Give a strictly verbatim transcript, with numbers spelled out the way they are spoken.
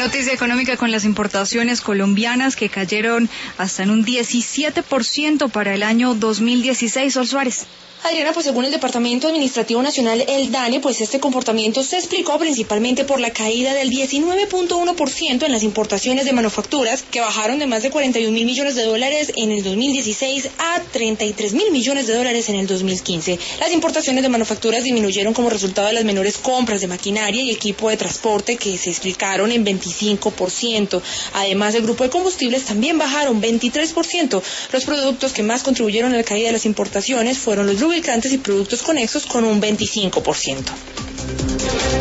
Noticia económica con las importaciones colombianas que cayeron hasta en un diecisiete por ciento para el año dos mil dieciséis. Sol Suárez. Adriana, pues según el Departamento Administrativo Nacional, el DANE, pues este comportamiento se explicó principalmente por la caída del diecinueve punto uno por ciento en las importaciones de manufacturas, que bajaron de más de cuarenta y un mil millones de dólares en el dos mil dieciséis a treinta y tres mil millones de dólares en el dos mil quince. Las importaciones de manufacturas disminuyeron como resultado de las menores compras de maquinaria y equipo de transporte, que se explicaron en veinticinco por ciento. Además, el grupo de combustibles también bajaron veintitrés por ciento. Los productos que más contribuyeron a la caída de las importaciones fueron los lubricantes y productos conexos con un veinticinco por ciento.